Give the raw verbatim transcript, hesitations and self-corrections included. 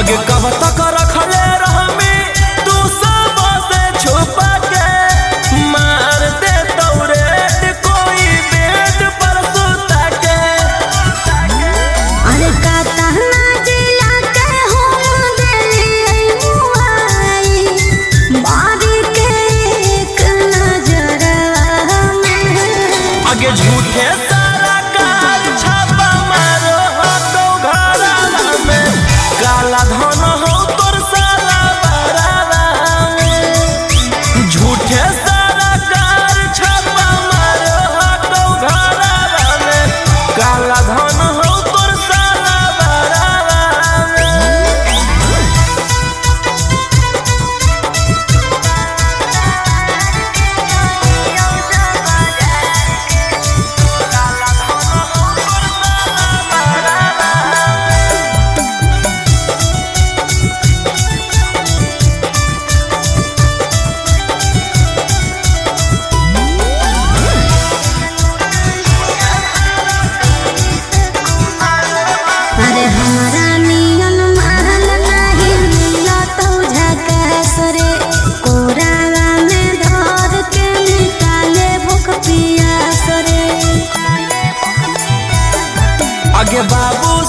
आगे कब तक रखले रहमी तू सब से छुपा के मार दे तौरेट कोई बेड पर सुता के। अरे का कहना जिला के हो दिली मुआई मारी के एक नजर में आगे झूठे सारा कार छापा मारो हो तो घरा में काला धन हो तोर साला बरारा में। झूठे सारा कार छापा मारो हो तो घरा में काला धन हो तोर साला बरारा में। अरे हमारा नियन महल नहीं मिला तो झकास रे कोरावा में धर के निकाले भूख पियास रे। आगे बाबू